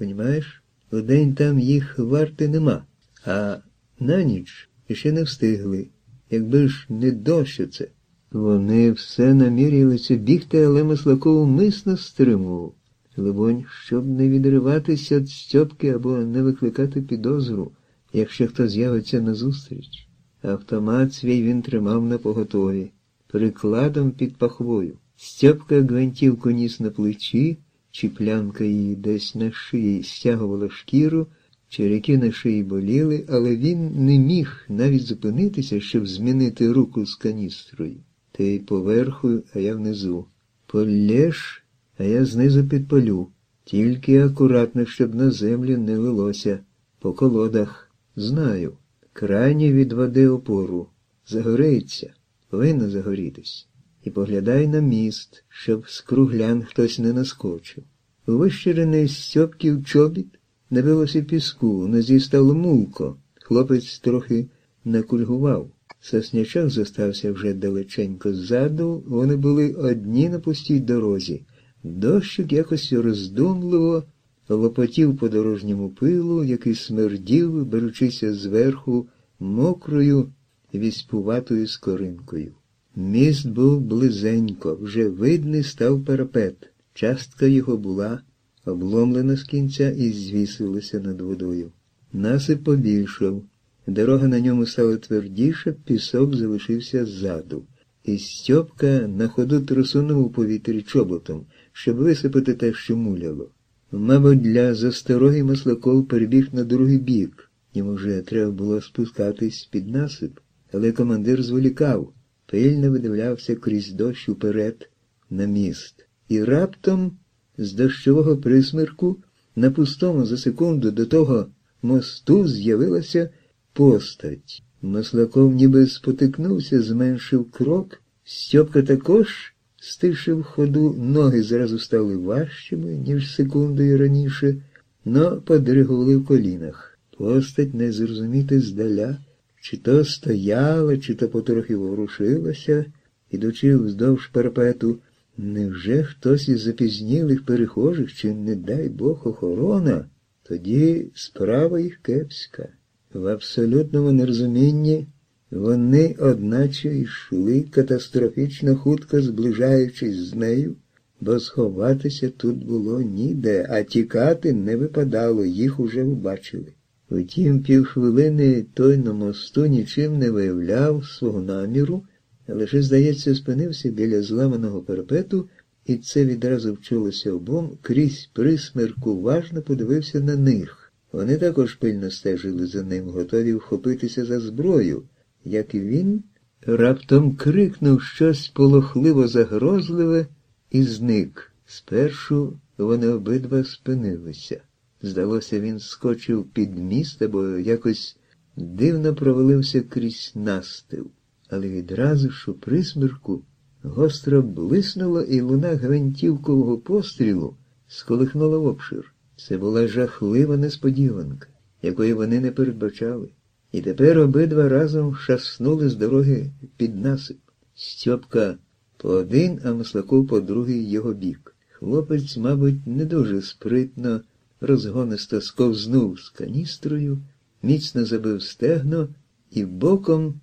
понімаєш? Удень там їх варти нема, а на ніч ще не встигли. Якби ж не дощ оце. Вони все намірювалися бігти, але Маслаков умисно стримував. Либонь, щоб не відриватися від Стьопки або не викликати підозру, якщо хто з'явиться назустріч. Автомат свій він тримав напоготові, прикладом під пахвою. Стьопка гвинтівку ніс на плечі, чіплянка її десь на шиї стягувала шкіру, черяки на шиї боліли, але він не міг навіть зупинитися, щоб змінити руку з каністрою. Ти поверху, а я внизу. Полєш, а я знизу підпалю. Тільки акуратно, щоб на землю не лилося. По колодах. Знаю. Крайні від води опору. Загориться. Повинно загорітись. І поглядай на міст, щоб з круглян хтось не наскочив. У вищерений Стьопків чобіт набилося піску, у нозі стало мулко. Хлопець трохи накульгував. Соснячок зостався вже далеченько ззаду, вони були одні на пустій дорозі. Дощик якось роздумливо лопотів по дорожньому пилу, який смердів, беручися зверху мокрою віспуватою скоринкою. Міст був близенько, вже видний став парапет. Частка його була обломлена з кінця і звісилася над водою. Насип побільшав. Дорога на ньому стала твердіша, пісок залишився ззаду. І Стьопка на ходу трусунув у повітрі чоботом, щоб висипати те, що муляло. Мабуть, для застороги Маслаков перебіг на другий бік. Йому вже треба було спускатись під насип, але командир зволікав, пильно видивлявся крізь дощ уперед на міст. І раптом з дощового присмерку на пустому за секунду до того мосту з'явилася постать. Маслаков ніби спотикнувся, зменшив крок. Стьопка також стишив ходу, ноги зразу стали важчими, ніж секундою раніше, но подригували в колінах. Постать не зрозуміти здаля, чи то стояла, чи то потрохи ворушилася, ідучи вздовж парапету. Невже хтось із запізнілих перехожих, чи, не дай Бог, охорона? Тоді справа їх кепська. В абсолютному нерозумінні вони, одначе, йшли, катастрофічно хутко зближаючись з нею, бо сховатися тут було ніде, а тікати не випадало, їх уже побачили. Втім, півхвилини той на мосту нічим не виявляв свого наміру, а лише, здається, спинився біля зламаного парапету, і це відразу вчулося обом, крізь присмерк уважно подивився на них. Вони також пильно стежили за ним, готові вхопитися за зброю, як і він, раптом крикнув щось полохливо загрозливе і зник. Спершу вони обидва спинилися. Здалося, він скочив під міст або якось дивно провалився крізь настил. Але відразу ж у присмерку гостро блиснуло, і луна гвинтівкового пострілу сколихнула в обшир. Це була жахлива несподіванка, якої вони не передбачали. І тепер обидва разом шаснули з дороги під насип. Стьопка по один, а Маслаков по другий його бік. Хлопець, мабуть, не дуже спритно, розгонисто сковзнув з каністрою, міцно забив стегно і боком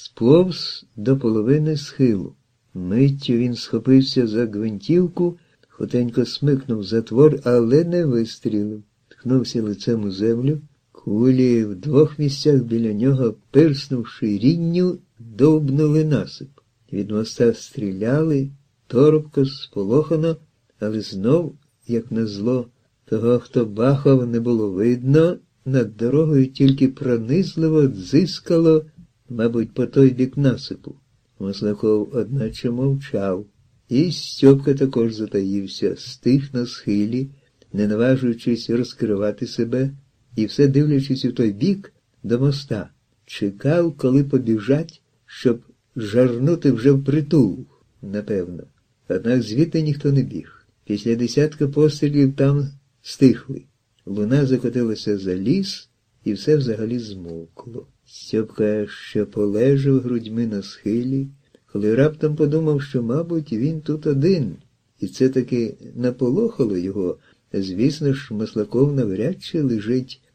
сповз до половини схилу. Миттю він схопився за гвинтівку, хутенько смикнув затвор, але не вистрілив. Ткнувся лицем у землю. Кулі в двох місцях біля нього, пирснувши рінню, довбнули насип. Від моста стріляли, торопко, сполохано, але знов, як назло, того, хто бахав, не було видно, над дорогою тільки пронизливо дзискало, мабуть, по той бік насипу. Маслаков, одначе, мовчав. І Стьопка також затаївся, стих на схилі, не наважуючись розкривати себе, і все дивлячись у той бік до моста. Чекав, коли побіжать, щоб жарнути вже впритул, напевно. Однак звідти ніхто не біг. Після десятка пострілів там стихли. Луна закотилася за ліс, і все взагалі змовкло. Стьопка ще полежав грудьми на схилі, коли раптом подумав, що, мабуть, він тут один. І це таки наполохало його, Звісно ж, Маслаков навряд чи лежить